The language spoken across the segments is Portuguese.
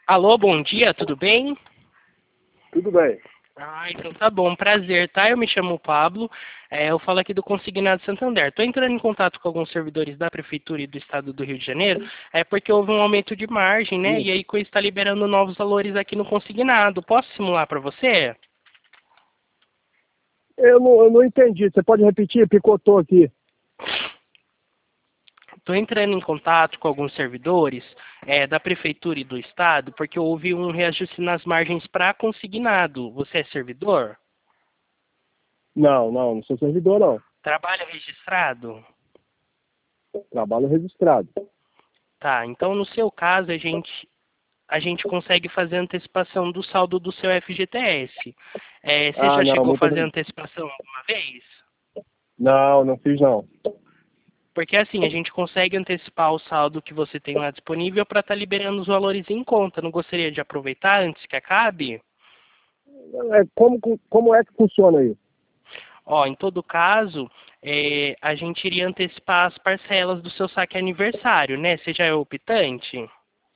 Alô, bom dia, tudo bem? Tudo bem. Ah, então tá bom, prazer, tá? Eu me chamo Pablo, eu falo aqui do Consignado Santander. Estou entrando em contato com alguns servidores da Prefeitura e do Estado do Rio de Janeiro, porque houve um aumento de margem, né? Sim. E aí com isso está liberando novos valores aqui no Consignado. Posso simular para você? Eu não entendi. Você pode repetir? Picotou aqui. Estou entrando em contato com alguns servidores da Prefeitura e do Estado, porque houve um reajuste nas margens para consignado. Você é servidor? Não sou servidor, não. Trabalha registrado? Trabalho registrado. Tá, então no seu caso a gente consegue fazer antecipação do saldo do seu FGTS. Você Ah, já não, chegou a muito fazer obrigado. antecipação alguma vez? Não fiz, não. Porque assim, a gente consegue antecipar o saldo que você tem lá disponível para estar liberando os valores em conta. Não gostaria de aproveitar antes que acabe? Como é que funciona aí? Ó, em todo caso, a gente iria antecipar as parcelas do seu saque aniversário, né? Você já é optante?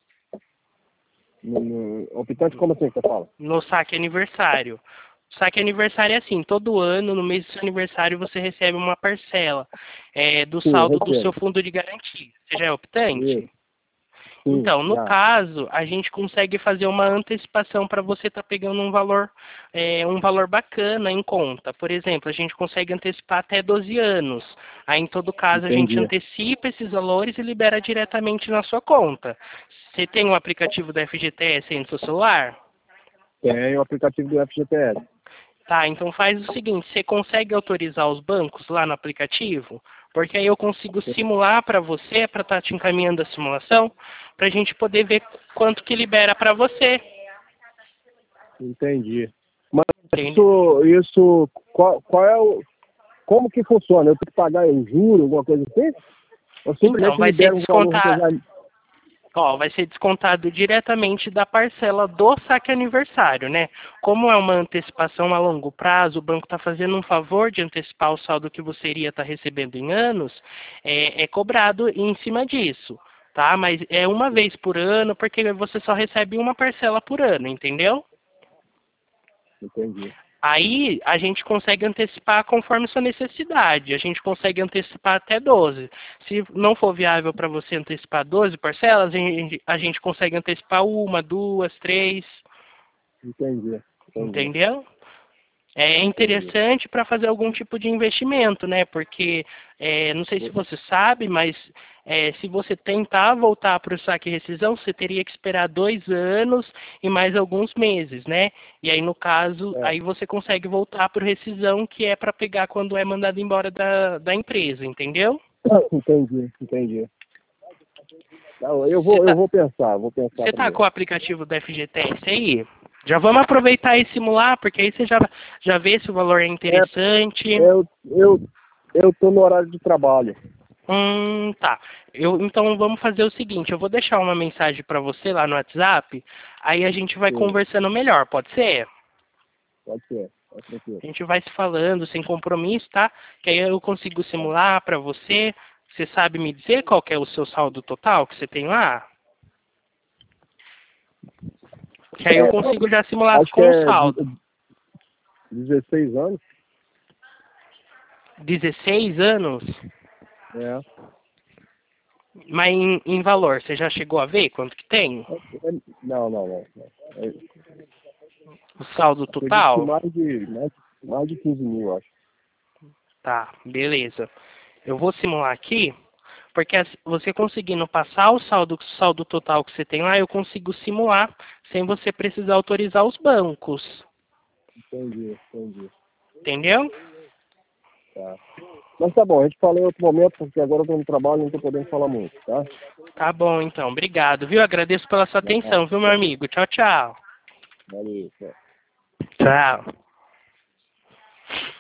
Optante, como assim que você fala? No saque aniversário. O saque aniversário é assim, todo ano, no mês do seu aniversário, você recebe uma parcela do Sim, eu saldo do seu recebo. fundo de garantia. Você já é optante? Isso. Sim, Então, no já. caso, a gente consegue fazer uma antecipação para você estar pegando um valor bacana em conta. Por exemplo, a gente consegue antecipar até 12 anos. Aí, em todo caso, a gente Entendi. antecipa esses valores e libera diretamente na sua conta. Você tem o aplicativo da FGTS aí no seu celular? Tem o aplicativo do FGTS. Tá, então faz o seguinte, você consegue autorizar os bancos lá no aplicativo? Porque aí eu consigo simular para você, para estar te encaminhando a simulação, para a gente poder ver quanto que libera para você, Entendi. Mas entende? qual é o... Como que funciona? Eu tenho que pagar em juro, alguma coisa assim? Ou Então, simplesmente libera um valor que eu já... vai ser descontado diretamente da parcela do saque aniversário, né? Como é uma antecipação a longo prazo, o banco está fazendo um favor de antecipar o saldo que você iria estar recebendo em anos, é cobrado em cima disso, tá? Mas é uma vez por ano, porque você só recebe uma parcela por ano, entendeu? Entendi. Aí a gente consegue antecipar conforme sua necessidade. A gente consegue antecipar até 12. Se não for viável para você antecipar 12 parcelas, a gente consegue antecipar uma, duas, três, Entendi. entendeu? É Entendi. interessante para fazer algum tipo de investimento, né? Porque não sei se você sabe, mas se você tentar voltar para o saque e rescisão, você teria que esperar 2 anos e mais alguns meses, né? E aí, no caso, É, aí você consegue voltar para o rescisão, que é para pegar quando é mandado embora da empresa, entendeu? entendi. Não, eu Você vou, eu tá, vou pensar, vou pensar você tá primeiro. com o aplicativo do FGTS aí? Já vamos aproveitar e simular, porque aí você já vê se o valor é É, interessante. eu tô no horário de trabalho. Tá. Então vamos fazer o seguinte, eu vou deixar uma mensagem para você lá no WhatsApp, aí a gente vai Sim, conversando melhor, pode ser? pode ser, pode ser. A gente vai se falando sem compromisso, tá? Que aí eu consigo simular para você. Você sabe me dizer qual que é o seu saldo total que você tem lá? Que aí eu É, consigo já simular acho que com o é saldo. 16 anos. 16 anos? É, Mas em valor, você já chegou a ver quanto que tem? não. É, O saldo acredito que total? mais de 15 mil, acho. Tá, beleza. Eu vou simular aqui. Porque você conseguindo passar o saldo total que você tem lá, eu consigo simular sem você precisar autorizar os bancos. Entendi. Entendeu? Tá. Mas tá bom, a gente fala em outro momento, porque agora eu tô no trabalho e não tô podendo falar muito, tá? Tá bom, então. Obrigado, viu? Agradeço pela sua Não, atenção, viu, meu amigo? Tchau, tchau. valeu. Tchau. Tchau.